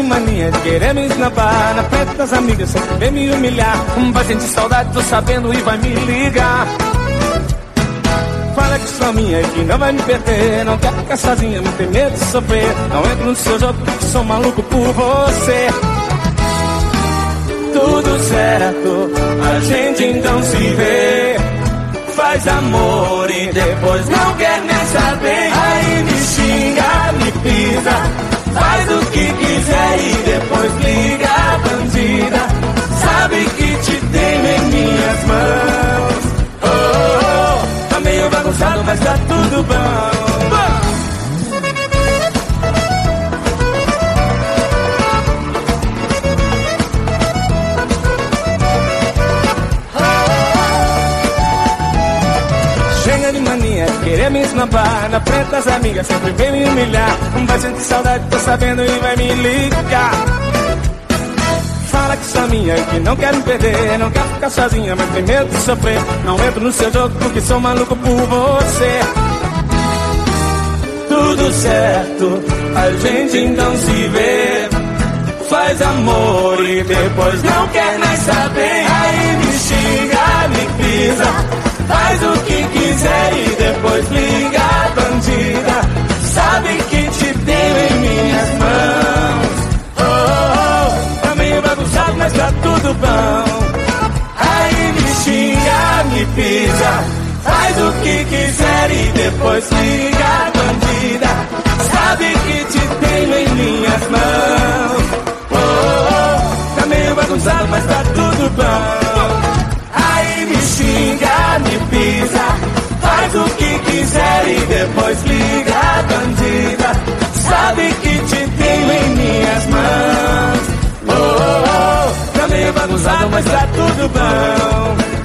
mania de querer me esnabar, na frente das amigas sempre vem me humilhar. Vai sentir saudade, tô sabendo, e vai me ligar. Fala que sou minha e que não vai me perder. Não quer ficar sozinha, não tem medo de sofrer. Não entro no seu jogo porque sou maluco por você. Tudo certo, a gente então se vê. Faz amor e depois não quer nem saber. Aí me xinga, me pisa, faz o que quiser e depois liga a bandida. Sabe que te tenho em minhas mãos. Oh, oh, oh, tá meio bagunçado, mas tá tudo bom. Chega de mania, querer me esnabar, na frente das amigas sempre vem me humilhar. Vai sentir saudade, tô sabendo, e vai me ligar. Fala que sou minha e que não quer me perder. Não quer ficar sozinha, mas tem medo de sofrer. Não entro no seu jogo porque sou maluco por você. Tudo certo, a gente então se vê. Faz amor e depois não quer nem saber. Aí me xinga, me pisa, faz o que quiser e depois liga a bandida. Sabe que te tenho em minhas mãos. Oh, oh, oh, tá meio bagunçado, mas tá tudo bom. Aí me xinga, me pisa, faz o que quiser e depois liga a bandida. Sabe que te tenho em minhas mãos. Oh, oh, oh, tá meio bagunçado, mas tá tudo bom. Aí me xinga, me pisa, faz o que quiser e depois liga a bandida. Sabe que te tenho em minhas mãos. Oh, oh, oh, tá meio bagunçado, mas tá tudo bom.